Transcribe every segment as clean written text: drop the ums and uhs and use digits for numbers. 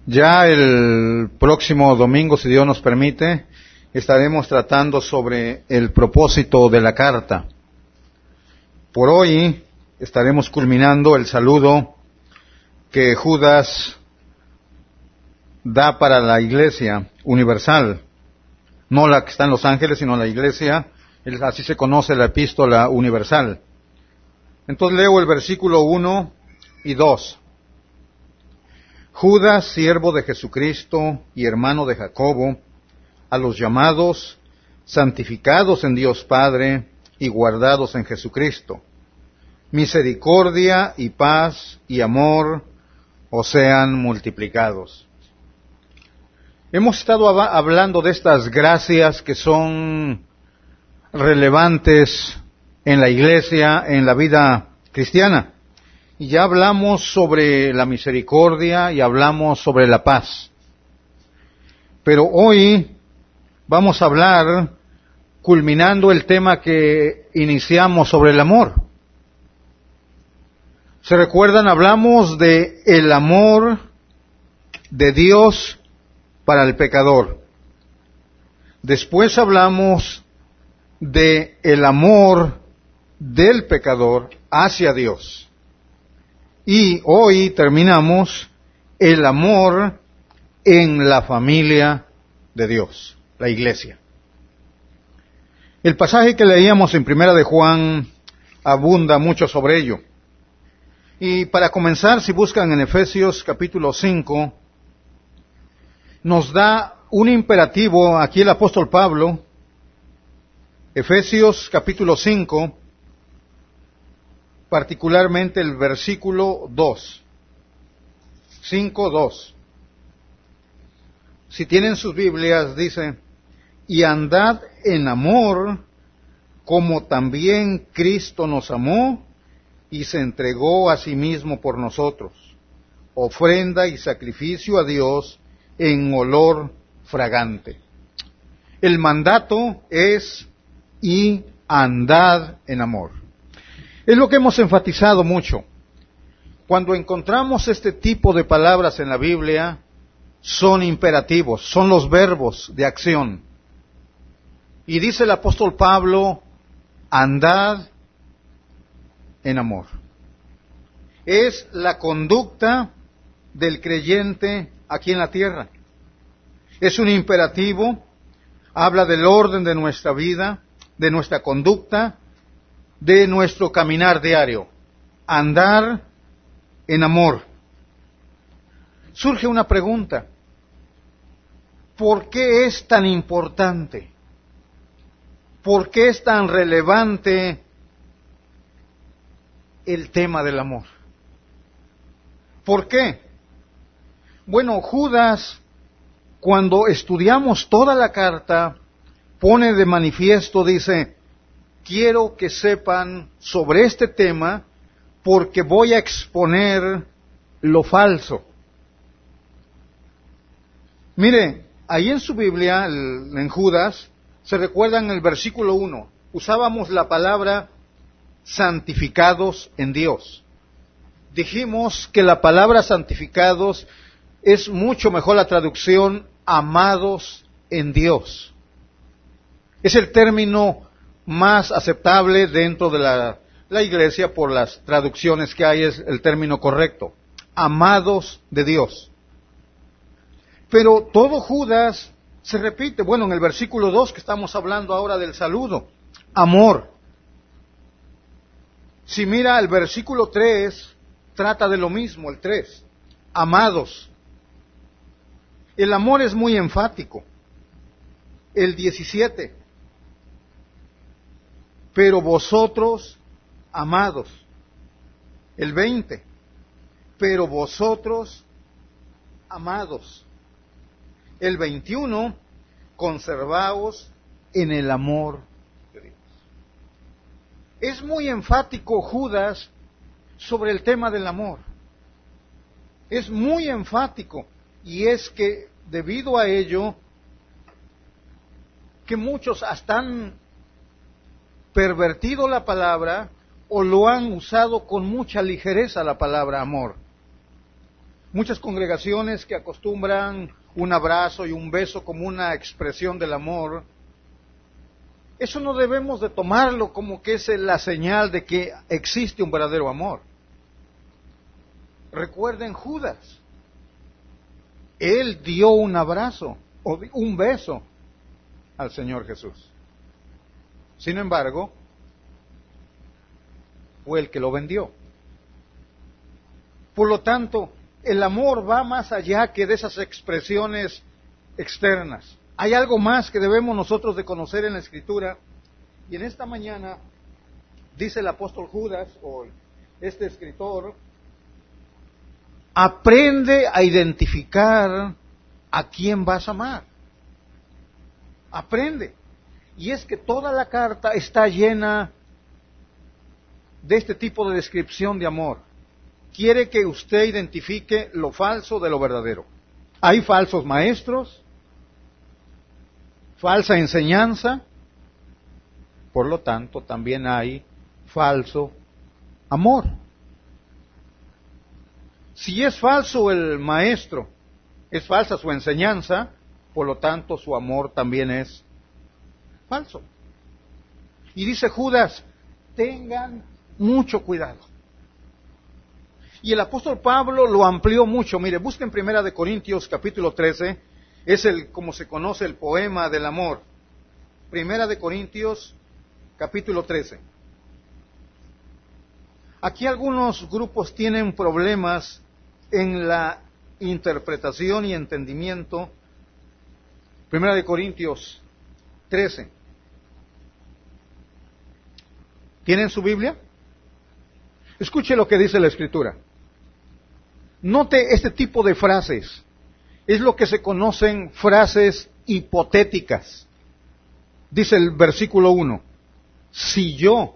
Ya el próximo domingo, si Dios nos permite, estaremos tratando sobre el propósito de la carta. Por hoy estaremos culminando el saludo que Judas da para la iglesia universal, no la que está en Los Ángeles, sino la iglesia, así se conoce la epístola universal. Entonces leo el versículo 1 y 2. Judas, siervo de Jesucristo y hermano de Jacobo, a los llamados, santificados en Dios Padre y guardados en Jesucristo, misericordia y paz y amor os sean multiplicados. Hemos estado hablando de estas gracias que son relevantes en la iglesia, en la vida cristiana. Y ya hablamos sobre la misericordia y hablamos sobre la paz. Pero hoy vamos a hablar, culminando el tema que iniciamos sobre el amor. ¿Se recuerdan? Hablamos de el amor de Dios para el pecador. Después hablamos de el amor del pecador hacia Dios. Y hoy terminamos el amor en la familia de Dios, la iglesia. El pasaje que leíamos en Primera de Juan abunda mucho sobre ello. Y para comenzar, si buscan en Efesios capítulo 5, nos da un imperativo aquí el apóstol Pablo. Efesios capítulo 5, particularmente el versículo 2. 5:2. Si tienen sus Biblias, dice, y andad en amor, como también Cristo nos amó y se entregó a sí mismo por nosotros, ofrenda y sacrificio a Dios en olor fragante. El mandato es y andad en amor. Es lo que hemos enfatizado mucho. Cuando encontramos este tipo de palabras en la Biblia, son imperativos, son los verbos de acción. Y dice el apóstol Pablo, andad en amor. Es la conducta del creyente aquí en la tierra. Es un imperativo, habla del orden de nuestra vida, de nuestra conducta, de nuestro caminar diario. Andar en amor. Surge una pregunta. ¿Por qué es tan importante? ¿Por qué es tan relevante el tema del amor? ¿Por qué? Bueno, Judas, cuando estudiamos toda la carta, pone de manifiesto, dice, quiero que sepan sobre este tema porque voy a exponer lo falso. Mire, ahí en su Biblia, en Judas, se recuerdan el versículo 1, usábamos la palabra santificados en Dios. Dijimos que la palabra santificados es mucho mejor la traducción amados en Dios. Es el término más aceptable dentro de la iglesia por las traducciones que hay, es el término correcto. Amados de Dios. Pero todo Judas se repite. Bueno, en el versículo 2 que estamos hablando ahora del saludo. Amor. Si mira el versículo 3, trata de lo mismo, el 3. Amados. El amor es muy enfático. El 17. Pero vosotros, amados. El 20. Pero vosotros, amados. El 21. Conservaos en el amor de Dios. Es muy enfático Judas sobre el tema del amor. Es muy enfático. Y es que debido a ello, que muchos hasta han pervertido la palabra o lo han usado con mucha ligereza la palabra amor. Muchas congregaciones que acostumbran un abrazo y un beso como una expresión del amor, eso no debemos de tomarlo como que es la señal de que existe un verdadero amor. Recuerden Judas. Él dio un abrazo o un beso al Señor Jesús. Sin embargo, fue el que lo vendió. Por lo tanto, el amor va más allá que de esas expresiones externas. Hay algo más que debemos nosotros de conocer en la Escritura. Y en esta mañana dice el apóstol Judas, o este escritor, aprende a identificar a quién vas a amar. Aprende. Y es que toda la carta está llena de este tipo de descripción de amor. Quiere que usted identifique lo falso de lo verdadero. Hay falsos maestros, falsa enseñanza, por lo tanto también hay falso amor. Si es falso el maestro, es falsa su enseñanza, por lo tanto su amor también es falso. Y dice Judas, tengan mucho cuidado. Y el apóstol Pablo lo amplió mucho. Mire, busquen 1 Corintios capítulo 13, es como se conoce el poema del amor. 1 Corintios capítulo 13. Aquí algunos grupos tienen problemas en la interpretación y entendimiento. 1 Corintios 13. ¿Tienen su Biblia? Escuche lo que dice la Escritura. Note este tipo de frases. Es lo que se conocen frases hipotéticas. Dice el versículo 1. Si yo.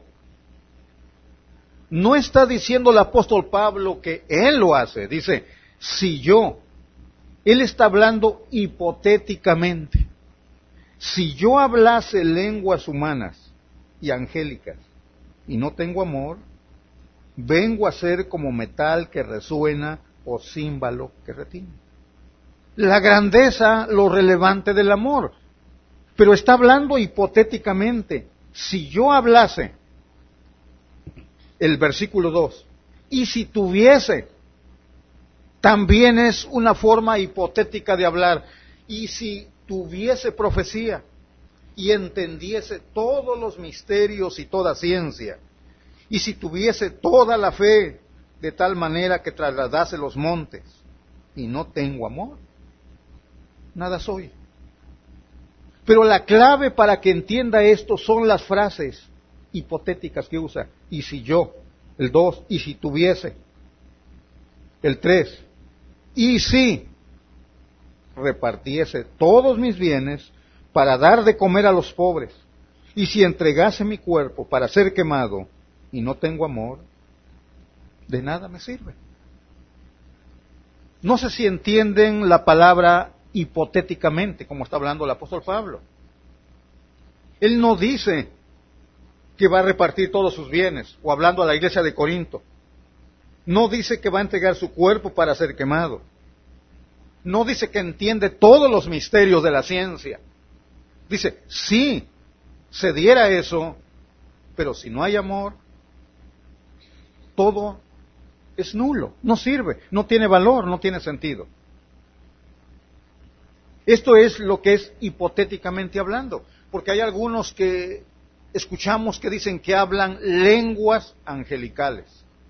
No está diciendo el apóstol Pablo que él lo hace. Dice, si yo. Él está hablando hipotéticamente. Si yo hablase lenguas humanas y angélicas y no tengo amor, vengo a ser como metal que resuena o címbalo que retiene. La grandeza, lo relevante del amor. Pero está hablando hipotéticamente. Si yo hablase, el versículo 2, y si tuviese, también es una forma hipotética de hablar, y si tuviese profecía, y entendiese todos los misterios y toda ciencia, y si tuviese toda la fe, de tal manera que trasladase los montes, y no tengo amor, nada soy. Pero la clave para que entienda esto son las frases hipotéticas que usa. Y si yo, el 2, y si tuviese, el 3, y si repartiese todos mis bienes para dar de comer a los pobres, y si entregase mi cuerpo para ser quemado, y no tengo amor, de nada me sirve. No sé si entienden la palabra hipotéticamente, como está hablando el apóstol Pablo. Él no dice que va a repartir todos sus bienes, o hablando a la iglesia de Corinto. No dice que va a entregar su cuerpo para ser quemado. No dice que entiende todos los misterios de la ciencia. Dice, sí, se diera eso, pero si no hay amor, todo es nulo, no sirve, no tiene valor, no tiene sentido. Esto es lo que es hipotéticamente hablando, porque hay algunos que escuchamos que dicen que hablan lenguas angelicales.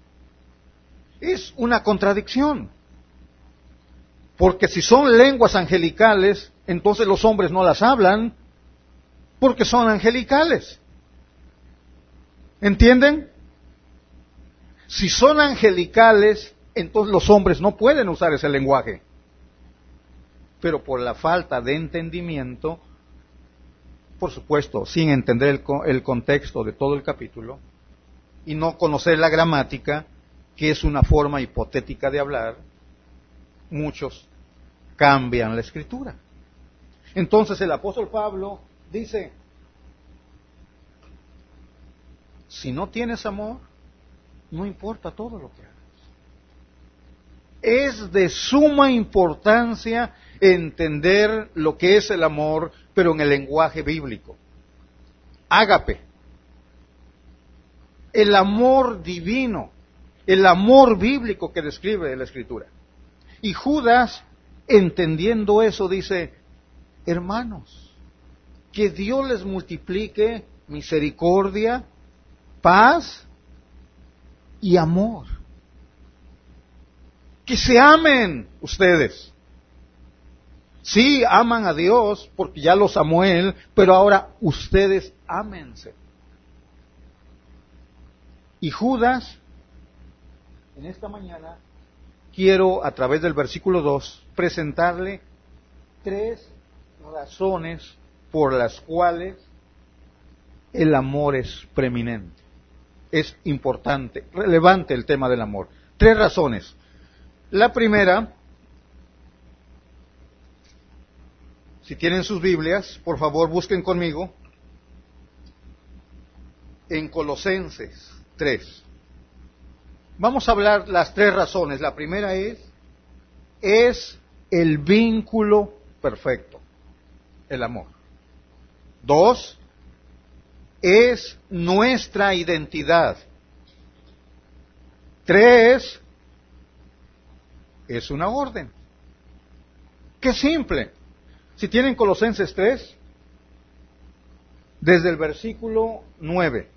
Es una contradicción, porque si son lenguas angelicales, entonces los hombres no las hablan, porque son angelicales. ¿Entienden? Si son angelicales, entonces los hombres no pueden usar ese lenguaje. Pero por la falta de entendimiento, por supuesto, sin entender el contexto de todo el capítulo, y no conocer la gramática, que es una forma hipotética de hablar, muchos cambian la escritura. Entonces el apóstol Pablo dice, si no tienes amor, no importa todo lo que hagas. Es de suma importancia entender lo que es el amor, pero en el lenguaje bíblico. Ágape. El amor divino, el amor bíblico que describe la Escritura. Y Judas, entendiendo eso, dice, hermanos, que Dios les multiplique misericordia, paz y amor. Que se amen ustedes. Sí, aman a Dios porque ya los amó Él, pero ahora ustedes ámense. Y Judas, en esta mañana, quiero a través del versículo 2 presentarle 3 razones por las cuales el amor es preeminente. Es importante, relevante el tema del amor. 3 razones. La primera, si tienen sus Biblias, por favor busquen conmigo en Colosenses 3. Vamos a hablar las 3 razones. La primera es el vínculo perfecto, el amor. 2, es nuestra identidad. 3, es una orden. ¡Qué simple! Si tienen Colosenses 3, desde el versículo 9.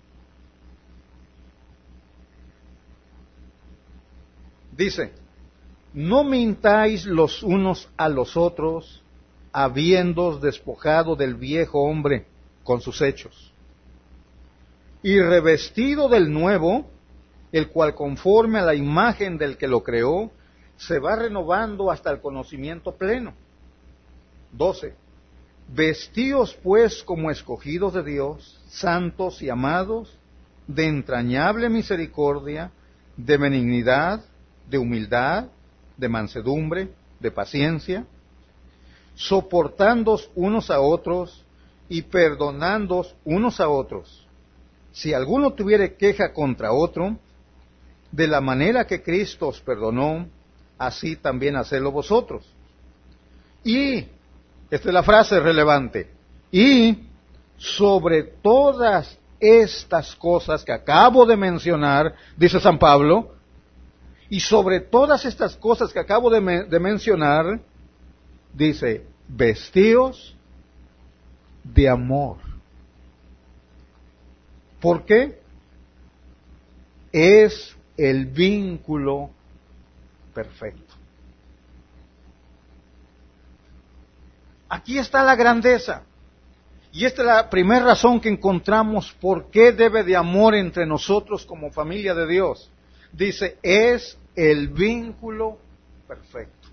Dice, no mintáis los unos a los otros, habiéndoos despojado del viejo hombre con sus hechos, y revestido del nuevo, el cual conforme a la imagen del que lo creó, se va renovando hasta el conocimiento pleno. 12. Vestíos pues como escogidos de Dios, santos y amados, de entrañable misericordia, de benignidad, de humildad, de mansedumbre, de paciencia, soportándoos unos a otros y perdonándoos unos a otros. Si alguno tuviere queja contra otro, de la manera que Cristo os perdonó, así también hacedlo vosotros. Y, esta es la frase relevante, y sobre todas estas cosas que acabo de mencionar, dice San Pablo, y sobre todas estas cosas que acabo de mencionar, dice, vestíos de amor. ¿Por qué? Es el vínculo perfecto. Aquí está la grandeza. Y esta es la primera razón que encontramos por qué debe de amor entre nosotros como familia de Dios. Dice, es el vínculo perfecto.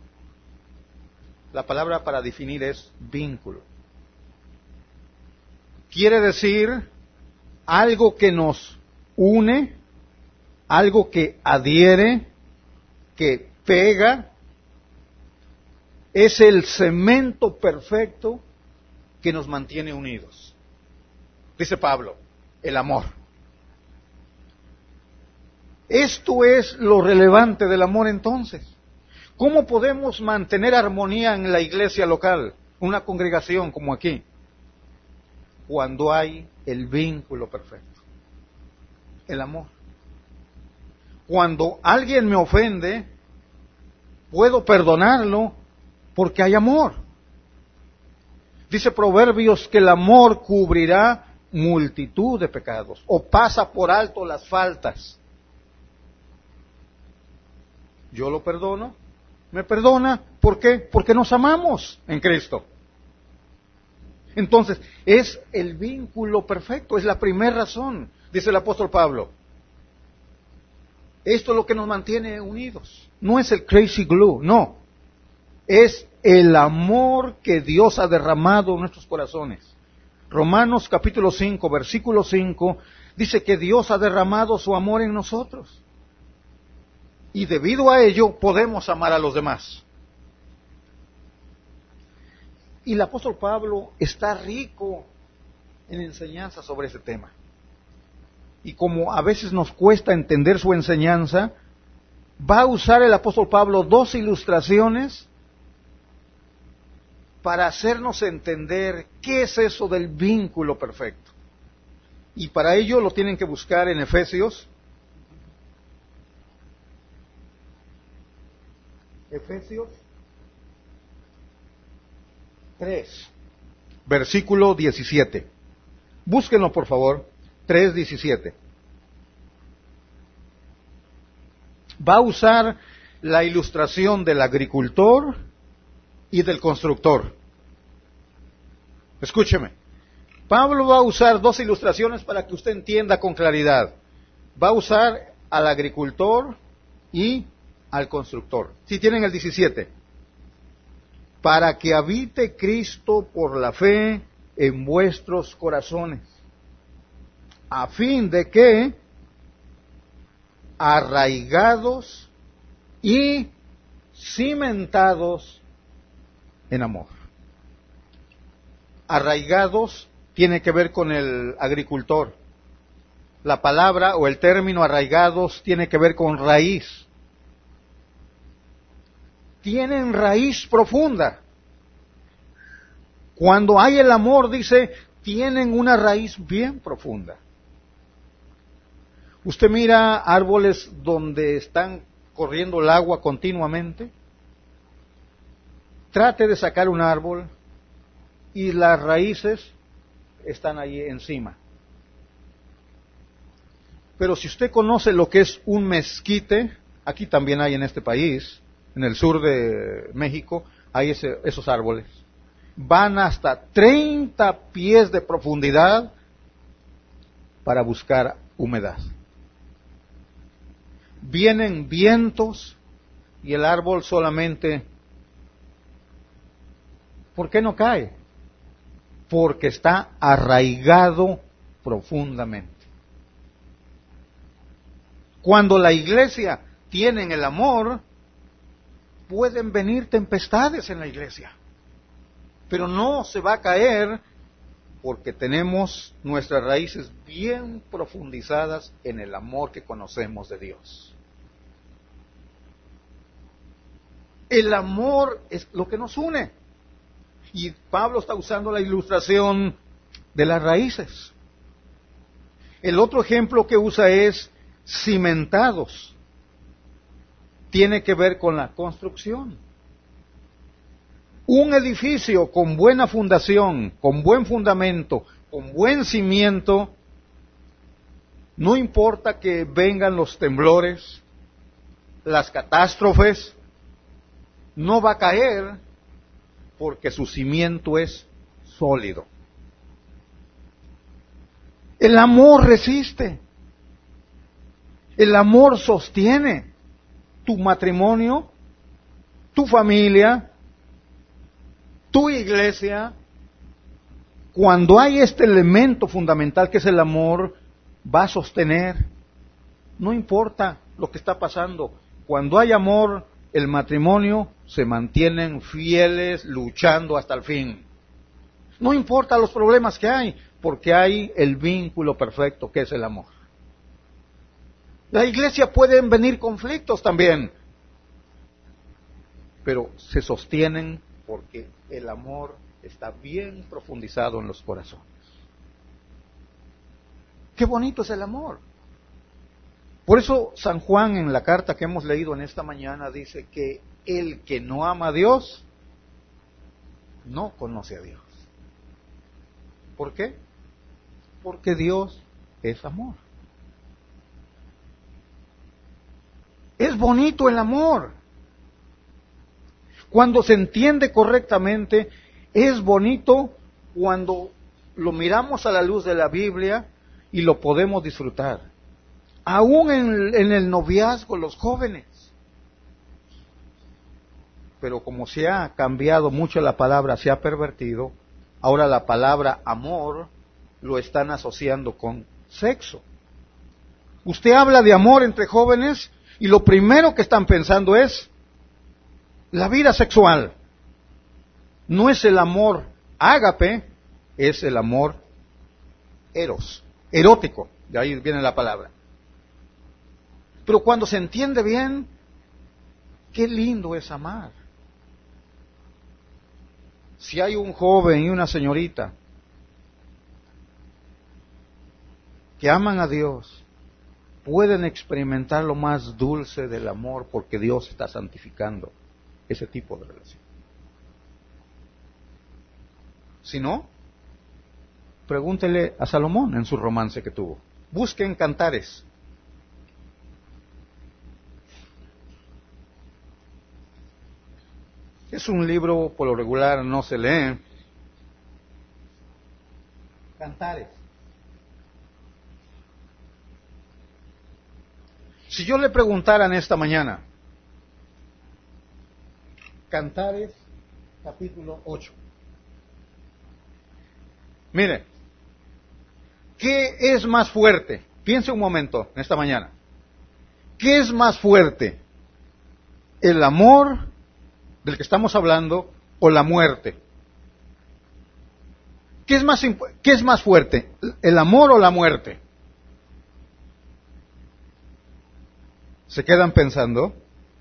La palabra para definir es vínculo. Quiere decir algo que nos une, algo que adhiere, que pega. Es el cemento perfecto que nos mantiene unidos. Dice Pablo, el amor. Esto es lo relevante del amor entonces. ¿Cómo podemos mantener armonía en la iglesia local, una congregación como aquí? Cuando hay el vínculo perfecto, el amor. Cuando alguien me ofende, puedo perdonarlo porque hay amor. Dice Proverbios que el amor cubrirá multitud de pecados o pasa por alto las faltas. Yo lo perdono, me perdona, ¿por qué? Porque nos amamos en Cristo. Entonces, es el vínculo perfecto, es la primera razón, dice el apóstol Pablo. Esto es lo que nos mantiene unidos. No es el crazy glue, no. Es el amor que Dios ha derramado en nuestros corazones. Romanos capítulo 5, versículo 5, dice que Dios ha derramado su amor en nosotros. Y debido a ello podemos amar a los demás. Y el apóstol Pablo está rico en enseñanza sobre ese tema. Y como a veces nos cuesta entender su enseñanza, va a usar el apóstol Pablo dos ilustraciones para hacernos entender qué es eso del vínculo perfecto. Y para ello lo tienen que buscar en Efesios. Efesios 3, versículo 17. Búsquenlo, por favor. 3:17. Va a usar la ilustración del agricultor y del constructor. Escúcheme. Pablo va a usar dos ilustraciones para que usted entienda con claridad. Va a usar al agricultor y al constructor. Si tienen el 17. Para que habite Cristo por la fe en vuestros corazones, a fin de que, arraigados y cimentados en amor. Arraigados tiene que ver con el agricultor. La palabra o el término arraigados tiene que ver con raíz. Tienen raíz profunda. Cuando hay el amor, dice, tienen una raíz bien profunda. Usted mira árboles donde están corriendo el agua continuamente. Trate de sacar un árbol y las raíces están ahí encima. Pero si usted conoce lo que es un mezquite, aquí también hay en este país, en el sur de México, hay esos árboles. Van hasta 30 pies de profundidad para buscar humedad. Vienen vientos y el árbol solamente, ¿por qué no cae? Porque está arraigado profundamente. Cuando la iglesia tiene el amor, pueden venir tempestades en la iglesia, pero no se va a caer porque tenemos nuestras raíces bien profundizadas en el amor que conocemos de Dios. El amor es lo que nos une. Y Pablo está usando la ilustración de las raíces. El otro ejemplo que usa es cimentados. Tiene que ver con la construcción. Un edificio con buena fundación, con buen fundamento, con buen cimiento, no importa que vengan los temblores, las catástrofes, no va a caer porque su cimiento es sólido. El amor resiste. El amor sostiene tu matrimonio, tu familia, tu iglesia. Cuando hay este elemento fundamental que es el amor, va a sostener. No importa lo que está pasando. Cuando hay amor, el matrimonio se mantienen fieles, luchando hasta el fin. No importa los problemas que hay, porque hay el vínculo perfecto que es el amor. La iglesia pueden venir conflictos también, pero se sostienen porque el amor está bien profundizado en los corazones. Qué bonito es el amor. Por eso San Juan en la carta que hemos leído en esta mañana dice que el que no ama a Dios no conoce a Dios. ¿Por qué? Porque Dios es amor. Es bonito el amor. Cuando se entiende correctamente, es bonito cuando lo miramos a la luz de la Biblia y lo podemos disfrutar. Aún en el noviazgo, los jóvenes. Pero como se ha cambiado mucho la palabra, se ha pervertido, ahora la palabra amor lo están asociando con sexo. Usted habla de amor entre jóvenes y lo primero que están pensando es la vida sexual. No es el amor ágape, es el amor eros, erótico, de ahí viene la palabra. Pero cuando se entiende bien, qué lindo es amar. Si hay un joven y una señorita que aman a Dios, pueden experimentar lo más dulce del amor porque Dios está santificando ese tipo de relación. Si no, pregúntele a Salomón en su romance que tuvo. Busquen Cantares. Es un libro, por lo regular, no se lee. Cantares. Si yo le preguntara en esta mañana, Cantares, capítulo 8. Mire, ¿qué es más fuerte? Piense un momento en esta mañana. ¿Qué es más fuerte? ¿El amor del que estamos hablando o la muerte? ¿Qué es más fuerte? ¿El amor o la muerte? ¿Se quedan pensando?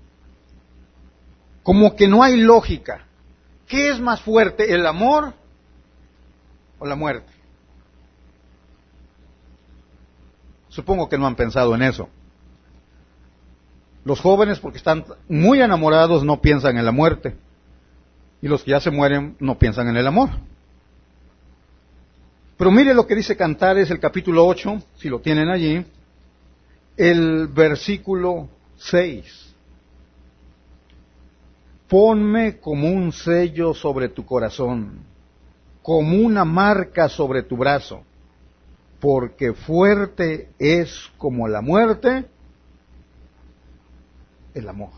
Como que no hay lógica. ¿Qué es más fuerte, el amor o la muerte? Supongo que no han pensado en eso. Los jóvenes, porque están muy enamorados, no piensan en la muerte. Y los que ya se mueren no piensan en el amor. Pero mire lo que dice Cantares, el capítulo 8, si lo tienen allí, el versículo 6. Ponme como un sello sobre tu corazón, como una marca sobre tu brazo, porque fuerte es como la muerte el amor.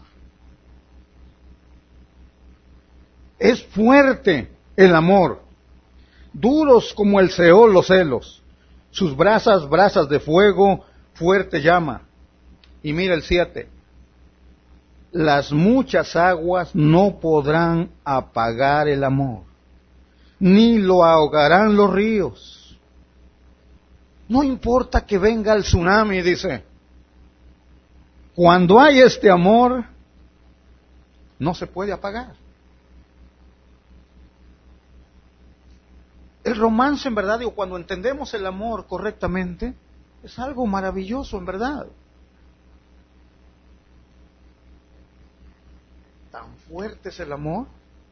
Es fuerte el amor, duros como el Seol los celos, sus brasas, brasas de fuego, fuerte llama. Y mira el 7. Las muchas aguas no podrán apagar el amor, ni lo ahogarán los ríos. No importa que venga el tsunami, dice. Cuando hay este amor, no se puede apagar. El romance, en verdad, digo, cuando entendemos el amor correctamente, es algo maravilloso, en verdad. Tan fuerte es el amor,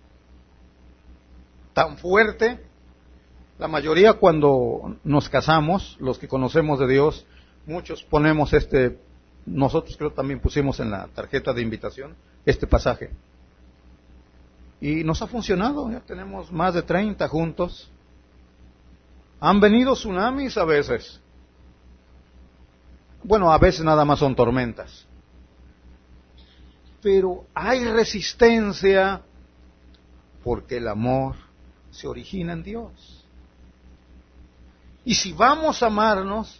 tan fuerte. La mayoría cuando nos casamos, los que conocemos de Dios, muchos ponemos nosotros creo también pusimos en la tarjeta de invitación este pasaje. Y nos ha funcionado, ya tenemos más de 30 juntos. Han venido tsunamis a veces. Bueno, a veces nada más son tormentas. Pero hay resistencia porque el amor se origina en Dios. Y si vamos a amarnos,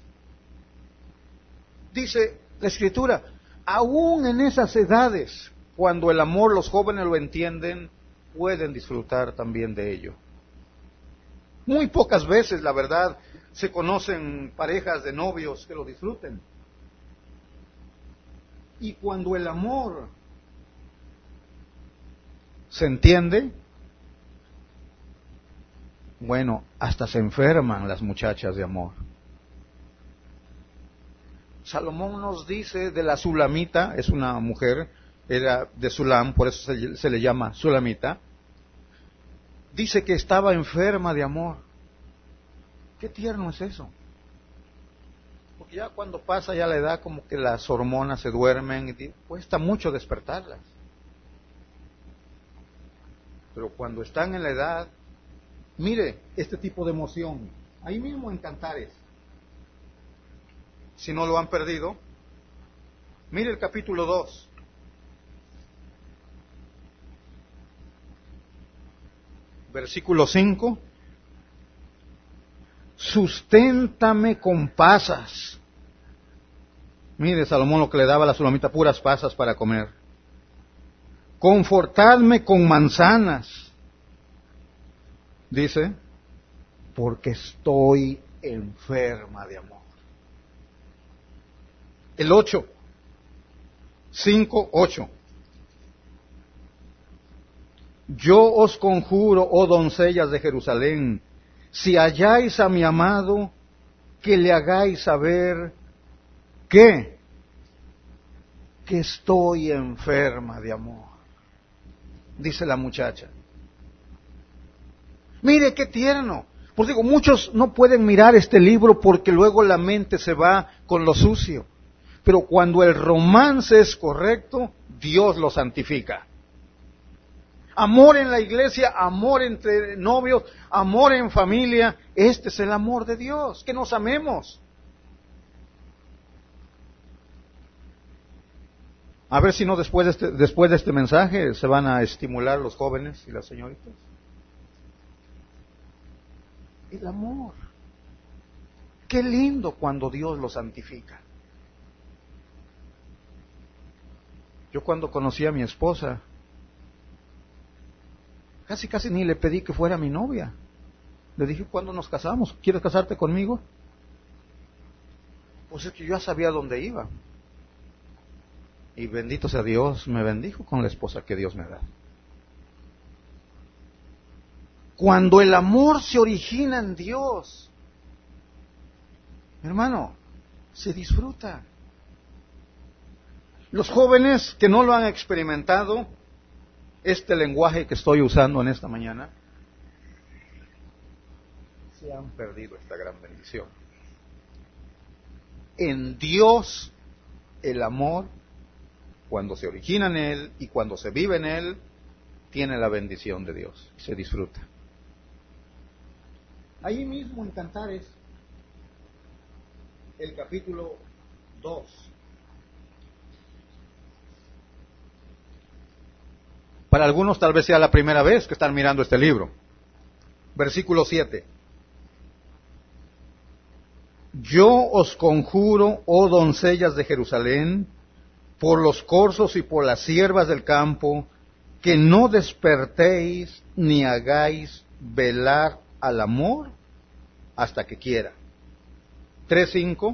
dice la Escritura, aún en esas edades, cuando el amor los jóvenes lo entienden, pueden disfrutar también de ello. Muy pocas veces, la verdad, se conocen parejas de novios que lo disfruten. Y cuando el amor se entiende, bueno, hasta se enferman las muchachas de amor. Salomón nos dice de la Sulamita, es una mujer, era de Sulam, por eso se le llama Sulamita. Dice que estaba enferma de amor. Qué tierno es eso. Porque ya cuando pasa ya la edad, como que las hormonas se duermen y cuesta mucho despertarlas. Pero cuando están en la edad, mire este tipo de emoción, ahí mismo en Cantares. Si no lo han perdido, mire el capítulo 2. Versículo 5. Susténtame con pasas. Mire Salomón lo que le daba a la Sulamita, puras pasas para comer. Confortadme con manzanas. Dice, porque estoy enferma de amor. El 8, 5, 8. Yo os conjuro, oh doncellas de Jerusalén, si halláis a mi amado, que le hagáis saber que estoy enferma de amor. Dice la muchacha. Mire qué tierno. Pues digo, muchos no pueden mirar este libro porque luego la mente se va con lo sucio. Pero cuando el romance es correcto, Dios lo santifica. Amor en la iglesia, amor entre novios, amor en familia. Este es el amor de Dios, que nos amemos. A ver si no después de este mensaje se van a estimular los jóvenes y las señoritas. El amor. Qué lindo cuando Dios lo santifica. Yo cuando conocí a mi esposa, casi ni le pedí que fuera mi novia. Le dije, ¿cuándo nos casamos? ¿Quieres casarte conmigo? Pues es que yo ya sabía dónde iba. Y bendito sea Dios, me bendijo con la esposa que Dios me da. Cuando el amor se origina en Dios, hermano, se disfruta. Los jóvenes que no lo han experimentado, este lenguaje que estoy usando en esta mañana, se han perdido esta gran bendición. En Dios, el amor, cuando se origina en Él y cuando se vive en Él, tiene la bendición de Dios, se disfruta. Ahí mismo en Cantares, el capítulo 2. Para algunos tal vez sea la primera vez que están mirando este libro. Versículo 7. Yo os conjuro, oh doncellas de Jerusalén, por los corzos y por las siervas del campo, que no despertéis ni hagáis velar al amor hasta que quiera. 3:5.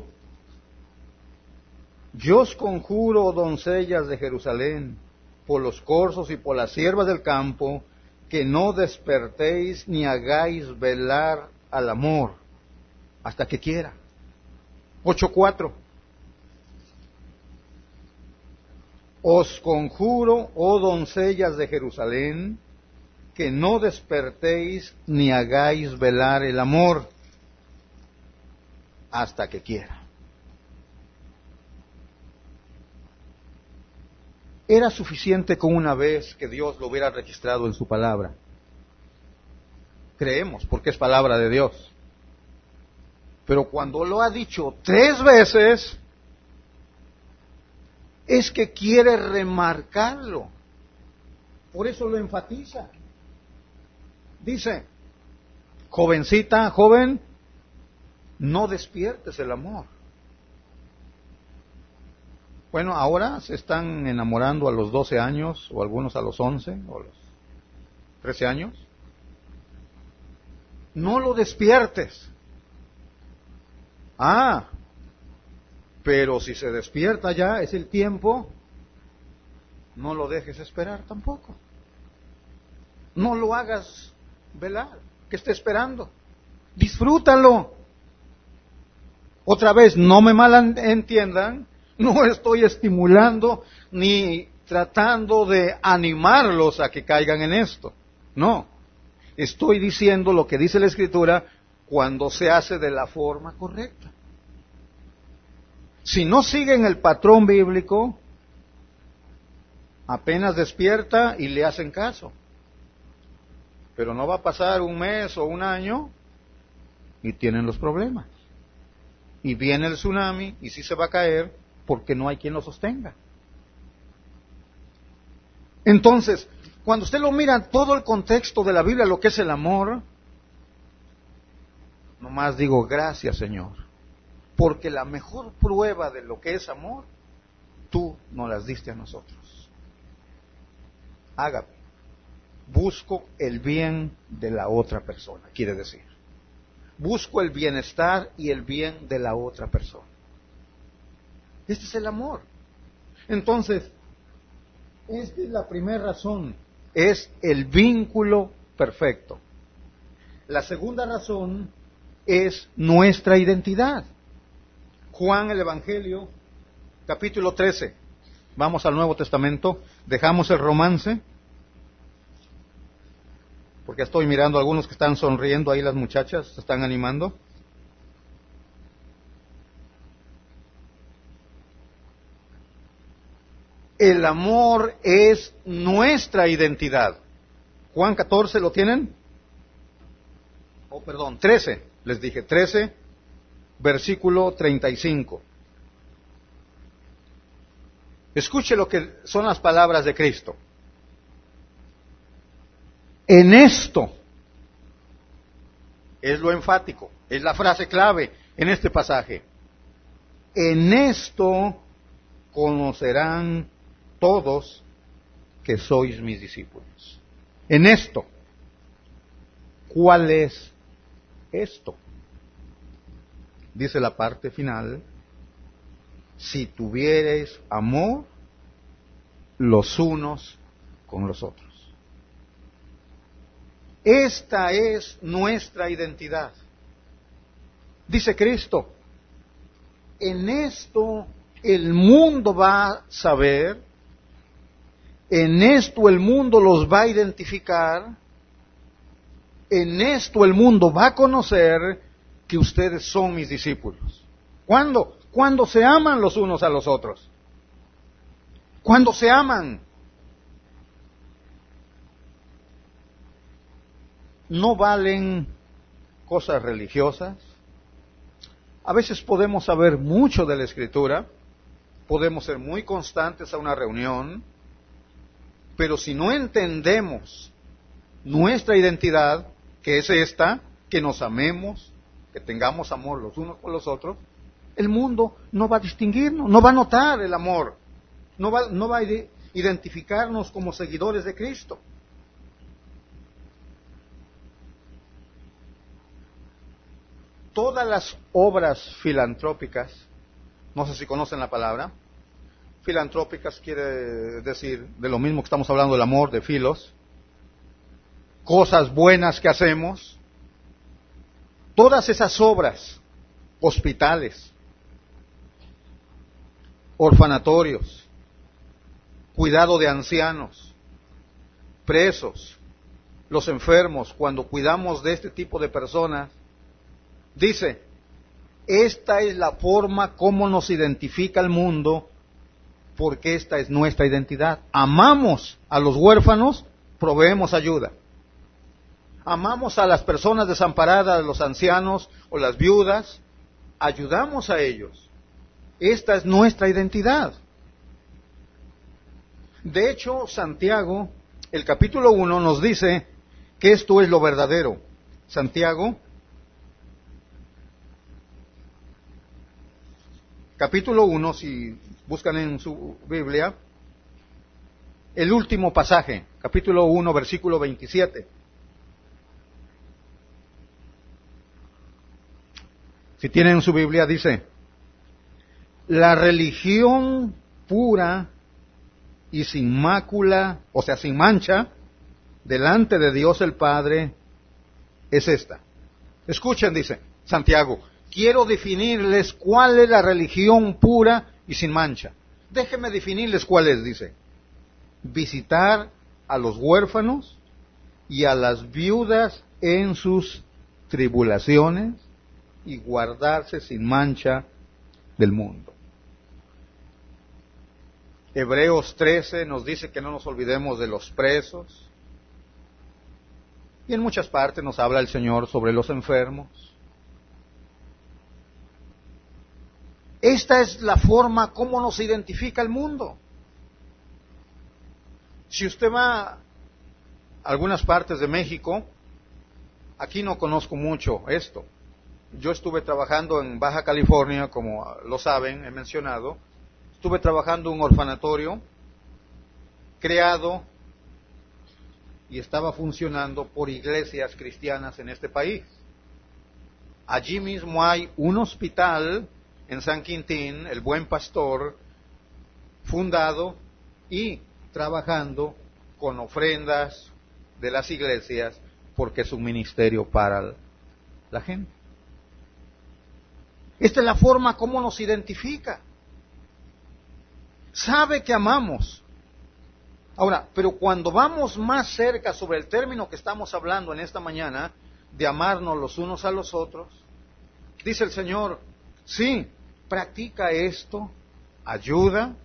Yo os conjuro, oh doncellas de Jerusalén, por los corzos y por las siervas del campo, que no despertéis ni hagáis velar al amor hasta que quiera. 8:4. Os conjuro, oh doncellas de Jerusalén, que no despertéis ni hagáis velar el amor hasta que quiera. Era suficiente con una vez que Dios lo hubiera registrado en su palabra. Creemos, porque es palabra de Dios. Pero cuando lo ha dicho 3 veces, es que quiere remarcarlo. Por eso lo enfatiza. Dice, jovencita, joven, no despiertes el amor. Bueno, ahora se están enamorando a los 12 años, o algunos a los 11, o a los 13 años. No lo despiertes. Pero si se despierta ya, es el tiempo, no lo dejes esperar tampoco. No lo hagas velar, que esté esperando. Disfrútalo. Otra vez, no me malentiendan, no estoy estimulando ni tratando de animarlos a que caigan en esto. No, estoy diciendo lo que dice la Escritura cuando se hace de la forma correcta. Si no siguen el patrón bíblico, apenas despierta y le hacen caso. Pero no va a pasar un mes o un año y tienen los problemas. Y viene el tsunami y sí se va a caer porque no hay quien lo sostenga. Entonces, cuando usted lo mira todo el contexto de la Biblia, lo que es el amor, nomás digo, gracias Señor, porque la mejor prueba de lo que es amor, tú nos las diste a nosotros. Ágape, busco el bien de la otra persona, quiere decir. Busco el bienestar y el bien de la otra persona. Este es el amor. Entonces, esta es la primera razón es el vínculo perfecto. La segunda razón es nuestra identidad. Juan el Evangelio, capítulo 13. Vamos al Nuevo Testamento, dejamos el romance, porque estoy mirando a algunos que están sonriendo ahí, las muchachas se están animando. El amor es nuestra identidad. Juan 14, ¿lo tienen? 13, les dije, 13, versículo 35. Escuche lo que son las palabras de Cristo. En esto, es lo enfático, es la frase clave en este pasaje. En esto conocerán todos que sois mis discípulos. En esto. ¿Cuál es esto? Dice la parte final, si tuviereis amor los unos con los otros. Esta es nuestra identidad. Dice Cristo, en esto el mundo va a saber, en esto el mundo los va a identificar, en esto el mundo va a conocer que ustedes son mis discípulos. ¿Cuándo? Cuando se aman los unos a los otros. Cuando se aman. No valen cosas religiosas. A veces podemos saber mucho de la Escritura, podemos ser muy constantes a una reunión, pero si no entendemos nuestra identidad, que es esta, que nos amemos, que tengamos amor los unos con los otros, el mundo no va a distinguirnos, no va a notar el amor, no va a identificarnos como seguidores de Cristo. Todas las obras filantrópicas, no sé si conocen la palabra, filantrópicas quiere decir de lo mismo que estamos hablando del amor, de filos, cosas buenas que hacemos, todas esas obras, hospitales, orfanatorios, cuidado de ancianos, presos, los enfermos, cuando cuidamos de este tipo de personas, dice, esta es la forma como nos identifica el mundo, porque esta es nuestra identidad. Amamos a los huérfanos, proveemos ayuda. Amamos a las personas desamparadas, a los ancianos o las viudas, ayudamos a ellos. Esta es nuestra identidad. De hecho, Santiago, el capítulo 1 nos dice que esto es lo verdadero. Santiago, capítulo 1, si buscan en su Biblia, el último pasaje, capítulo 1, versículo 27. Si tienen su Biblia, dice, la religión pura y sin mácula, o sea, sin mancha, delante de Dios el Padre, es esta. Escuchen, dice Santiago, quiero definirles cuál es la religión pura y sin mancha. Déjenme definirles cuál es, dice. Visitar a los huérfanos y a las viudas en sus tribulaciones y guardarse sin mancha del mundo. Hebreos 13 nos dice que no nos olvidemos de los presos. Y en muchas partes nos habla el Señor sobre los enfermos. Esta es la forma como nos identifica el mundo. Si usted va a algunas partes de México, aquí no conozco mucho esto. Yo estuve trabajando en Baja California, como lo saben, he mencionado. Estuve trabajando en un orfanatorio creado y estaba funcionando por iglesias cristianas en este país. Allí mismo hay un hospital en San Quintín, el Buen Pastor, fundado y trabajando con ofrendas de las iglesias, porque es un ministerio para la gente. Esta es la forma como nos identifica. Sabe que amamos. Ahora, pero cuando vamos más cerca sobre el término que estamos hablando en esta mañana, de amarnos los unos a los otros, dice el Señor, sí, practica esto, ayuda,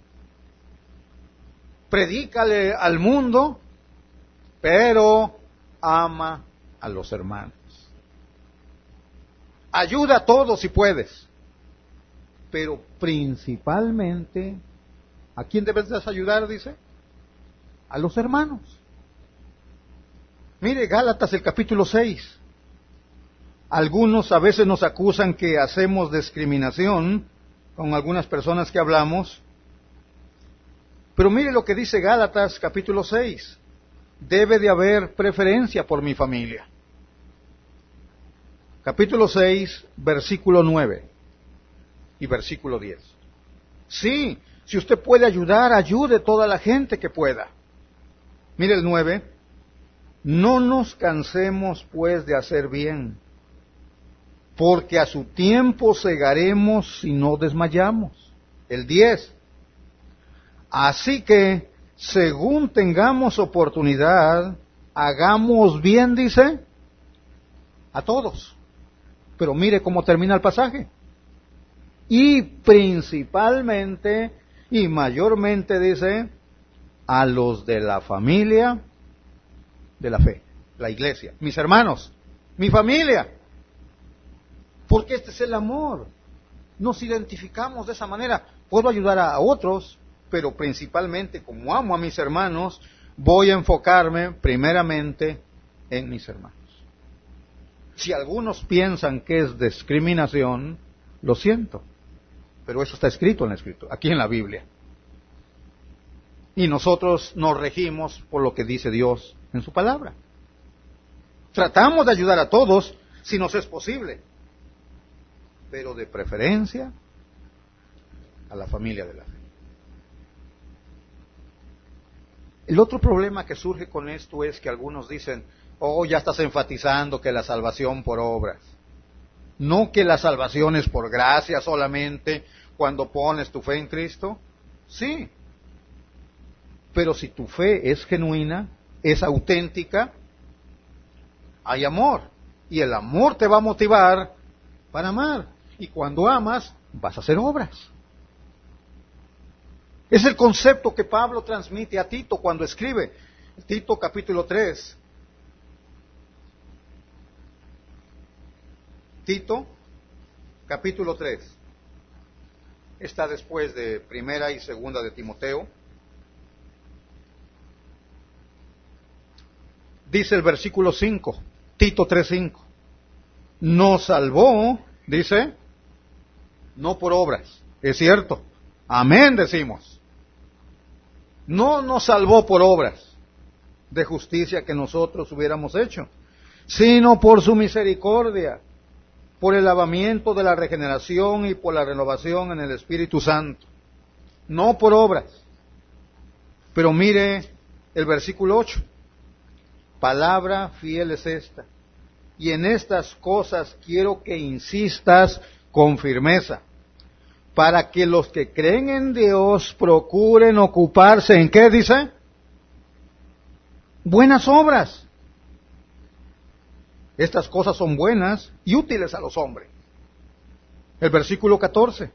predícale al mundo, pero ama a los hermanos. Ayuda a todos si puedes, pero principalmente, ¿a quién debes ayudar? Dice, a los hermanos. Mire Gálatas el capítulo 6. Algunos a veces nos acusan que hacemos discriminación con algunas personas que hablamos, pero mire lo que dice Gálatas capítulo 6. Debe de haber preferencia por mi familia. Capítulo 6, versículo 9 y versículo 10. Sí, si usted puede ayudar, ayude toda la gente que pueda. Mire el 9. No nos cansemos pues de hacer bien, porque a su tiempo segaremos si no desmayamos. El 10. Así que, según tengamos oportunidad, hagamos bien, dice, a todos. Pero mire cómo termina el pasaje. Y principalmente y mayormente, dice, a los de la familia de la fe, la iglesia, mis hermanos, mi familia. Porque este es el amor. Nos identificamos de esa manera. Puedo ayudar a otros, pero principalmente, como amo a mis hermanos, voy a enfocarme primeramente en mis hermanos. Si algunos piensan que es discriminación, lo siento, pero eso está escrito en la Escritura, aquí en la Biblia. Y nosotros nos regimos por lo que dice Dios en su palabra. Tratamos de ayudar a todos si nos es posible, pero de preferencia a la familia de la fe. El otro problema que surge con esto es que algunos dicen, oh, ya estás enfatizando que la salvación por obras. No que la salvación es por gracia solamente cuando pones tu fe en Cristo. Sí. Pero si tu fe es genuina, es auténtica, hay amor. Y el amor te va a motivar para amar. Y cuando amas, vas a hacer obras. Es el concepto que Pablo transmite a Tito cuando escribe. Tito capítulo 3. Tito capítulo 3. Está después de primera y segunda de Timoteo. Dice el versículo 5, Tito 3:5. Nos salvó, dice, no por obras. Es cierto. Amén, decimos. No nos salvó por obras de justicia que nosotros hubiéramos hecho, sino por su misericordia, por el lavamiento de la regeneración y por la renovación en el Espíritu Santo. No por obras. Pero mire el versículo 8. Palabra fiel es esta. Y en estas cosas quiero que insistas con firmeza, para que los que creen en Dios procuren ocuparse, ¿en qué dice? Buenas obras. Estas cosas son buenas y útiles a los hombres. El versículo 14.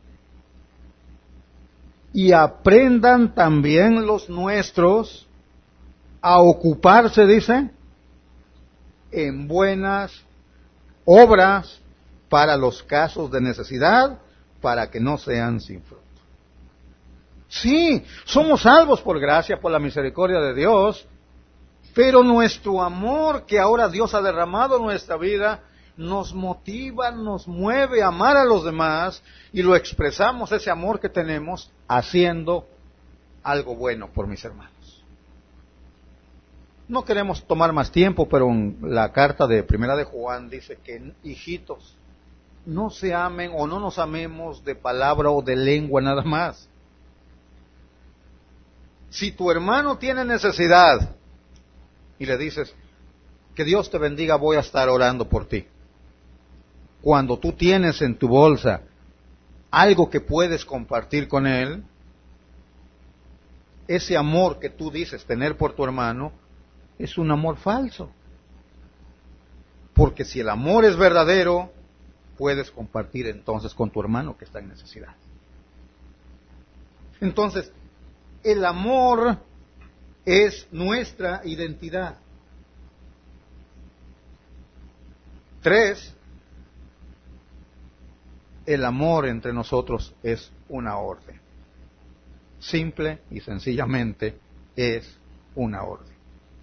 Y aprendan también los nuestros a ocuparse, dice, en buenas obras para los casos de necesidad, para que no sean sin fruto. Sí, somos salvos por gracia, por la misericordia de Dios, pero nuestro amor que ahora Dios ha derramado en nuestra vida nos motiva, nos mueve a amar a los demás, y lo expresamos ese amor que tenemos haciendo algo bueno por mis hermanos. No queremos tomar más tiempo, pero en la carta de Primera de Juan dice que, hijitos, no se amen o no nos amemos de palabra o de lengua nada más. Si tu hermano tiene necesidad y le dices, que Dios te bendiga, voy a estar orando por ti. Cuando tú tienes en tu bolsa algo que puedes compartir con él, ese amor que tú dices tener por tu hermano es un amor falso. Porque si el amor es verdadero, puedes compartir entonces con tu hermano que está en necesidad. Entonces, el amor es nuestra identidad. 3, el amor entre nosotros es una orden. Simple y sencillamente es una orden.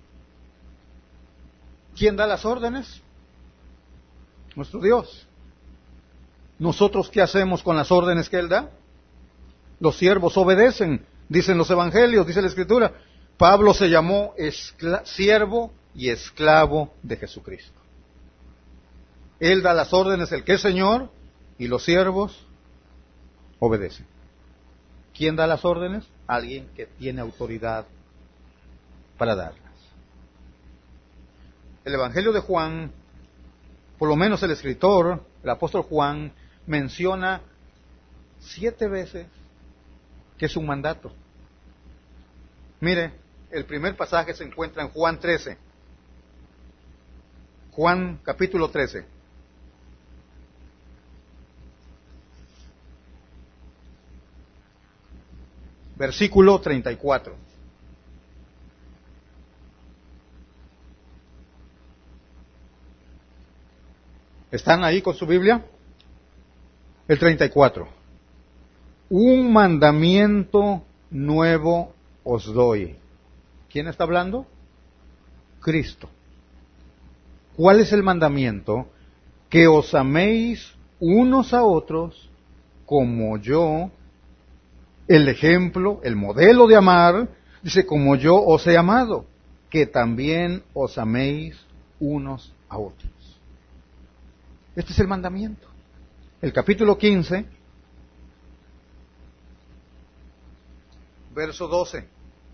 ¿Quién da las órdenes? Nuestro Dios. ¿Nosotros qué hacemos con las órdenes que Él da? Los siervos obedecen, dicen los evangelios, dice la Escritura. Pablo se llamó siervo y esclavo de Jesucristo. Él da las órdenes, el que es Señor, y los siervos obedecen. ¿Quién da las órdenes? Alguien que tiene autoridad para darlas. El Evangelio de Juan, por lo menos el escritor, el apóstol Juan, menciona 7 veces que es un mandato. Mire, el primer pasaje se encuentra en Juan 13. Juan capítulo 13. Versículo 34. ¿Están ahí con su Biblia? El 34. Un mandamiento nuevo os doy. ¿Quién está hablando? Cristo. ¿Cuál es el mandamiento? Que os améis unos a otros como yo, el ejemplo, el modelo de amar, dice, como yo os he amado, que también os améis unos a otros. Este es el mandamiento. El capítulo 15, verso 12.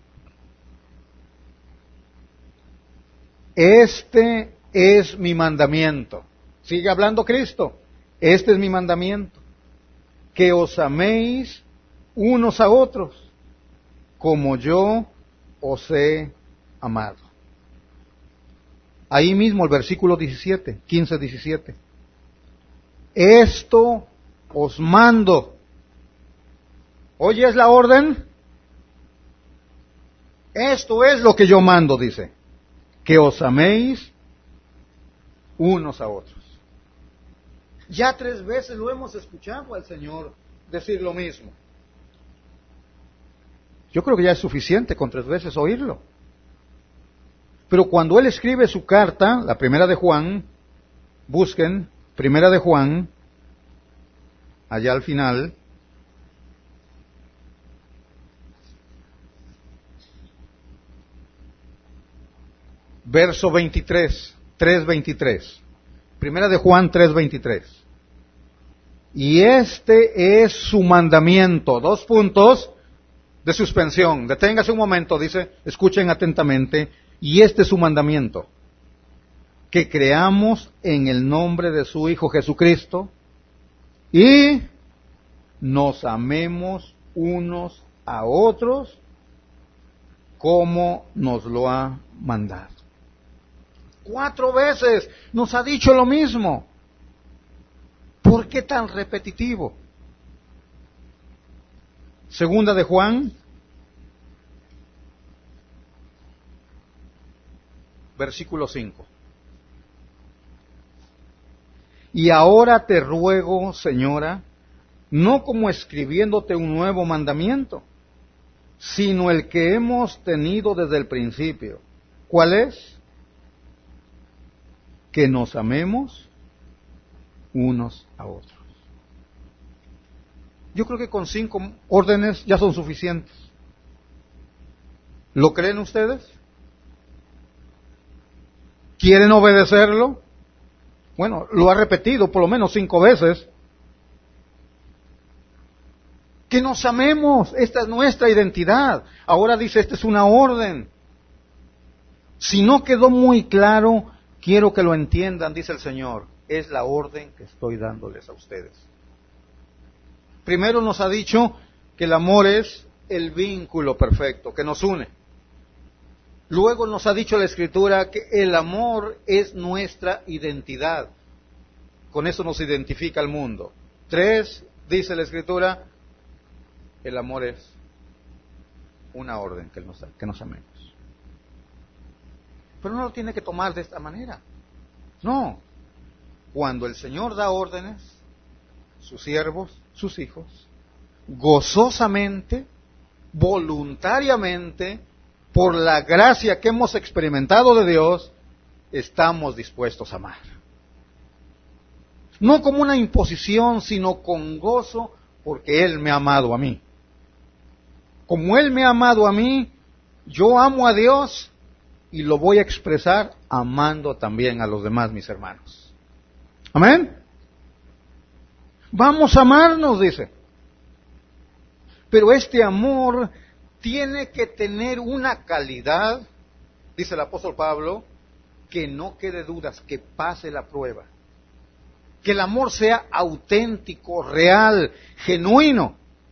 Este es mi mandamiento. Sigue hablando Cristo. Este es mi mandamiento. Que os améis unos a otros, como yo os he amado. Ahí mismo el versículo 17, 15, 17. Esto os mando. ¿Oyes la orden? Esto es lo que yo mando, dice. Que os améis unos a otros. Ya 3 veces lo hemos escuchado al Señor decir lo mismo. Yo creo que ya es suficiente con 3 veces oírlo. Pero cuando él escribe su carta, la primera de Juan, busquen, primera de Juan, allá al final, verso 23, 3:23. Primera de Juan 3:23. Y este es su mandamiento. 2 puntos de suspensión. Deténgase un momento, dice, escuchen atentamente. Y este es su mandamiento. Que creamos en el nombre de su Hijo Jesucristo y nos amemos unos a otros como nos lo ha mandado. 4 veces nos ha dicho lo mismo. ¿Por qué tan repetitivo? Segunda de Juan, versículo 5. Y ahora te ruego, Señora, no como escribiéndote un nuevo mandamiento, sino el que hemos tenido desde el principio. ¿Cuál es? Que nos amemos unos a otros. Yo creo que con 5 órdenes ya son suficientes. ¿Lo creen ustedes? ¿Quieren obedecerlo? Bueno, lo ha repetido por lo menos 5 veces. Que nos amemos, esta es nuestra identidad. Ahora dice, esta es una orden. Si no quedó muy claro, quiero que lo entiendan, dice el Señor. Es la orden que estoy dándoles a ustedes. Primero nos ha dicho que el amor es el vínculo perfecto que nos une. Luego nos ha dicho la Escritura que el amor es nuestra identidad. Con eso nos identifica el mundo. 3, dice la Escritura, el amor es una orden que nos amemos. Pero no lo tiene que tomar de esta manera. No. Cuando el Señor da órdenes, sus siervos, sus hijos, gozosamente, voluntariamente, por la gracia que hemos experimentado de Dios, estamos dispuestos a amar. No como una imposición, sino con gozo, porque Él me ha amado a mí. Como Él me ha amado a mí, yo amo a Dios y lo voy a expresar amando también a los demás, mis hermanos. Amén. Vamos a amarnos, dice. Pero este amor tiene que tener una calidad, dice el apóstol Pablo, que no quede dudas, que pase la prueba. Que el amor sea auténtico, real, genuino.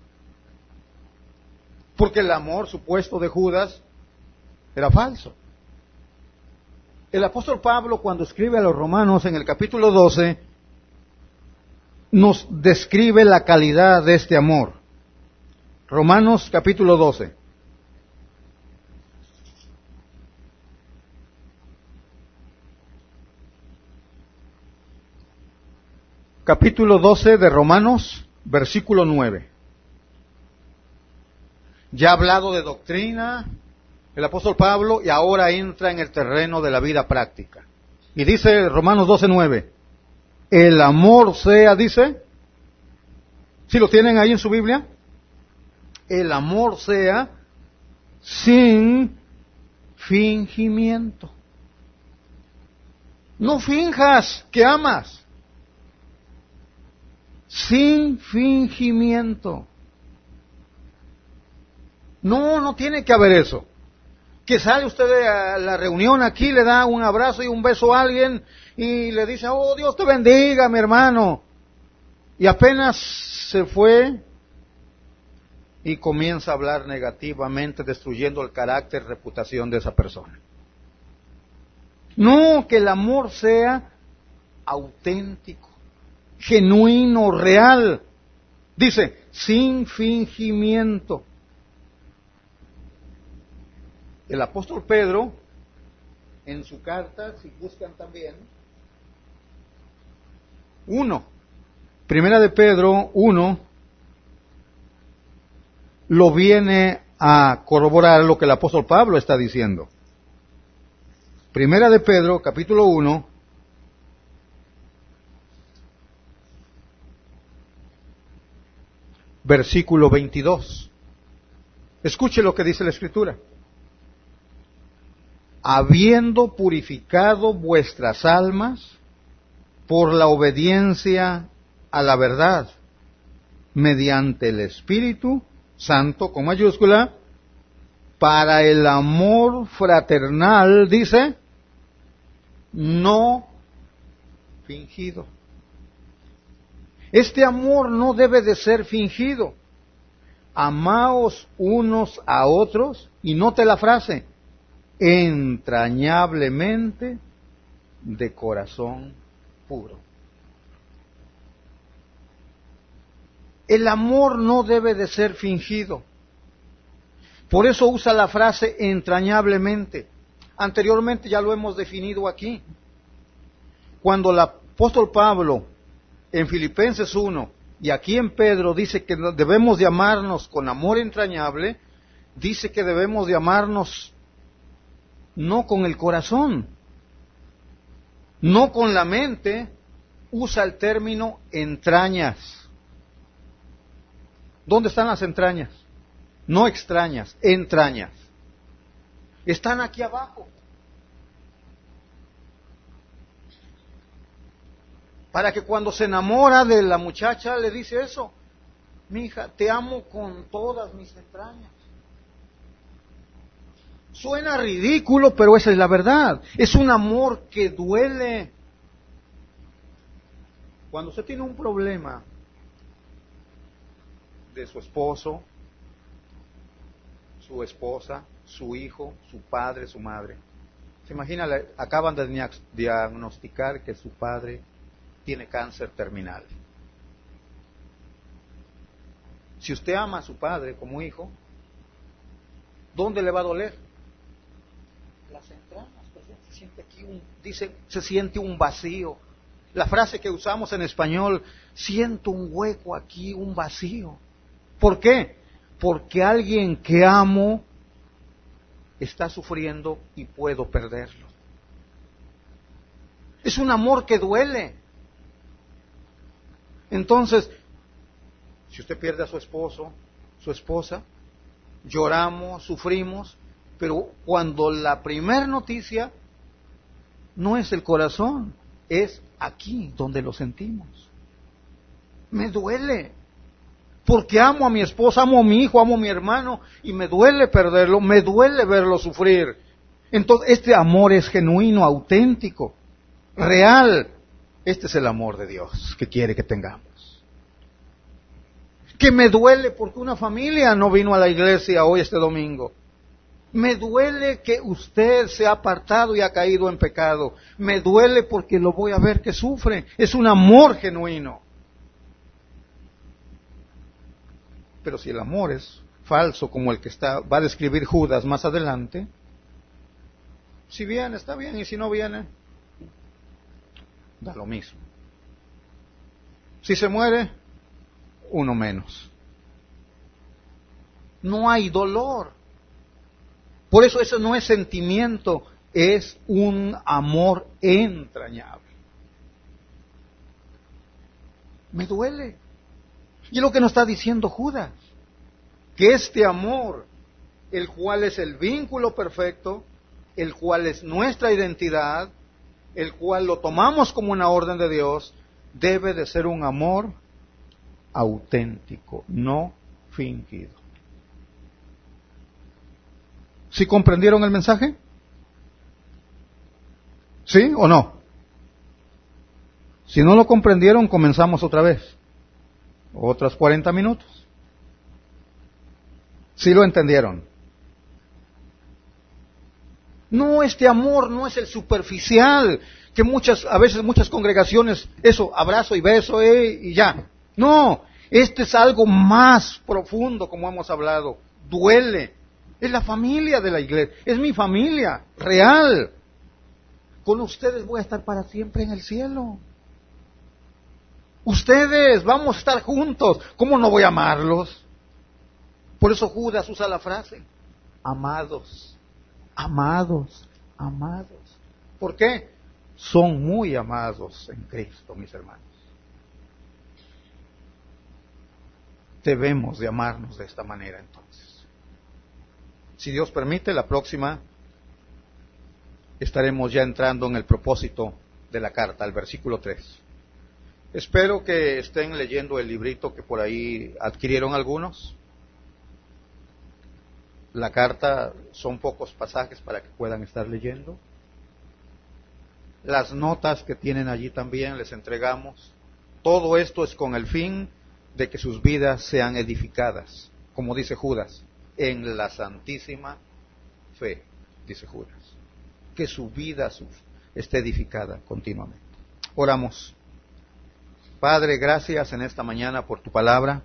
Porque el amor supuesto de Judas era falso. El apóstol Pablo, cuando escribe a los romanos en el capítulo 12, nos describe la calidad de este amor. Romanos capítulo 12. Capítulo 12 de Romanos, versículo 9. Ya ha hablado de doctrina el apóstol Pablo y ahora entra en el terreno de la vida práctica. Y dice Romanos 12:9, el amor sea, dice, ¿sí lo tienen ahí en su Biblia? El amor sea sin fingimiento. No finjas que amas. Sin fingimiento. No tiene que haber eso. Que sale usted a la reunión aquí, le da un abrazo y un beso a alguien y le dice, oh, Dios te bendiga, mi hermano. Y apenas se fue y comienza a hablar negativamente, destruyendo el carácter, reputación de esa persona. No, que el amor sea auténtico, genuino, real. Dice, sin fingimiento. El apóstol Pedro, en su carta, si buscan también, Primera de Pedro 1, lo viene a corroborar lo que el apóstol Pablo está diciendo. Primera de Pedro, capítulo 1, versículo 22. Escuche lo que dice la Escritura. Habiendo purificado vuestras almas por la obediencia a la verdad, mediante el Espíritu Santo, con mayúscula, para el amor fraternal, dice, no fingido. Este amor no debe de ser fingido. Amaos unos a otros, y note la frase, entrañablemente de corazón puro. El amor no debe de ser fingido. Por eso usa la frase entrañablemente. Anteriormente ya lo hemos definido aquí. Cuando el apóstol Pablo en Filipenses 1 y aquí en Pedro dice que debemos de amarnos con amor entrañable, dice que debemos de amarnos no con el corazón, no con la mente, usa el término entrañas. ¿Dónde están las entrañas? No extrañas, entrañas. Están aquí abajo. Para que cuando se enamora de la muchacha le dice eso, mi hija, te amo con todas mis entrañas. Suena ridículo, pero esa es la verdad. Es un amor que duele. Cuando usted tiene un problema de su esposo, su esposa, su hijo, su padre, su madre. Se imagina, acaban de diagnosticar que su padre tiene cáncer terminal. Si usted ama a su padre como hijo, ¿dónde le va a doler? Las entrañas, se siente aquí se siente un vacío. La frase que usamos en español, siento un hueco aquí, un vacío. ¿Por qué? Porque alguien que amo está sufriendo y puedo perderlo. Es un amor que duele. Entonces, si usted pierde a su esposo, su esposa, lloramos, sufrimos, pero cuando la primer noticia no es el corazón, es aquí donde lo sentimos. Me duele, porque amo a mi esposa, amo a mi hijo, amo a mi hermano, y me duele perderlo, me duele verlo sufrir. Entonces, este amor es genuino, auténtico, real. Este es el amor de Dios que quiere que tengamos. Que me duele porque una familia no vino a la iglesia hoy este domingo. Me duele que usted se ha apartado y ha caído en pecado. Me duele porque lo voy a ver que sufre. Es un amor genuino. Pero si el amor es falso, como el que va a describir Judas más adelante, si viene, está bien, y si no viene, da lo mismo. Si se muere, uno menos. No hay dolor. Por eso no es sentimiento, es un amor entrañable. Me duele. Y es lo que nos está diciendo Judas, que este amor, el cual es el vínculo perfecto, el cual es nuestra identidad, el cual lo tomamos como una orden de Dios, debe de ser un amor auténtico, no fingido. ¿Sí comprendieron el mensaje? ¿Sí o no? Si no lo comprendieron, comenzamos otra vez. Otros 40 minutos. ¿Sí lo entendieron? No, este amor no es el superficial, que a veces muchas congregaciones, eso, abrazo y beso, y ya. No, este es algo más profundo, como hemos hablado. Duele. Es la familia de la iglesia, es mi familia, real. Con ustedes voy a estar para siempre en el cielo. Ustedes, vamos a estar juntos. ¿Cómo no voy a amarlos? Por eso Judas usa la frase, amados, amados, amados. ¿Por qué? Son muy amados en Cristo, mis hermanos. Debemos de amarnos de esta manera entonces. Si Dios permite, la próxima estaremos ya entrando en el propósito de la carta, al versículo 3. Espero que estén leyendo el librito que por ahí adquirieron algunos. La carta son pocos pasajes para que puedan estar leyendo. Las notas que tienen allí también les entregamos. Todo esto es con el fin de que sus vidas sean edificadas, como dice Judas, en la santísima fe, dice Judas. Que su vida esté edificada continuamente. Oramos. Padre, gracias en esta mañana por tu palabra.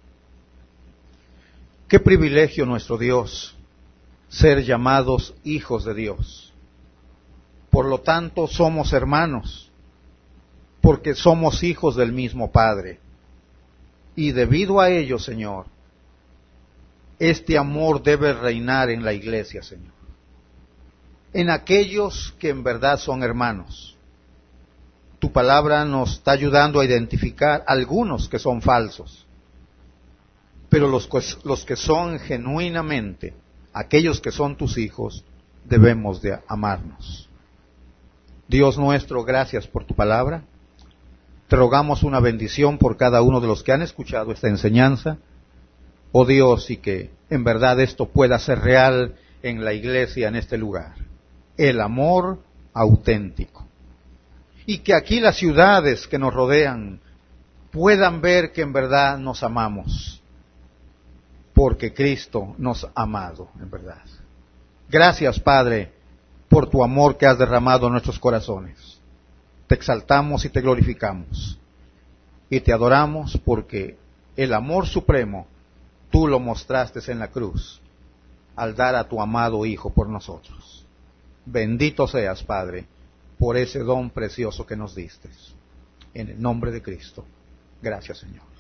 Qué privilegio, nuestro Dios, ser llamados hijos de Dios. Por lo tanto, somos hermanos, porque somos hijos del mismo Padre. Y debido a ello, Señor, este amor debe reinar en la iglesia, Señor. En aquellos que en verdad son hermanos. Tu palabra nos está ayudando a identificar algunos que son falsos. Pero los que son genuinamente, aquellos que son tus hijos, debemos de amarnos. Dios nuestro, gracias por tu palabra. Te rogamos una bendición por cada uno de los que han escuchado esta enseñanza. Oh Dios, y que en verdad esto pueda ser real en la iglesia, en este lugar. El amor auténtico. Y que aquí las ciudades que nos rodean puedan ver que en verdad nos amamos, porque Cristo nos ha amado en verdad. Gracias, Padre, por tu amor que has derramado en nuestros corazones. Te exaltamos y te glorificamos. Y te adoramos porque el amor supremo tú lo mostraste en la cruz al dar a tu amado Hijo por nosotros. Bendito seas, Padre, por ese don precioso que nos diste. En el nombre de Cristo. Gracias, Señor.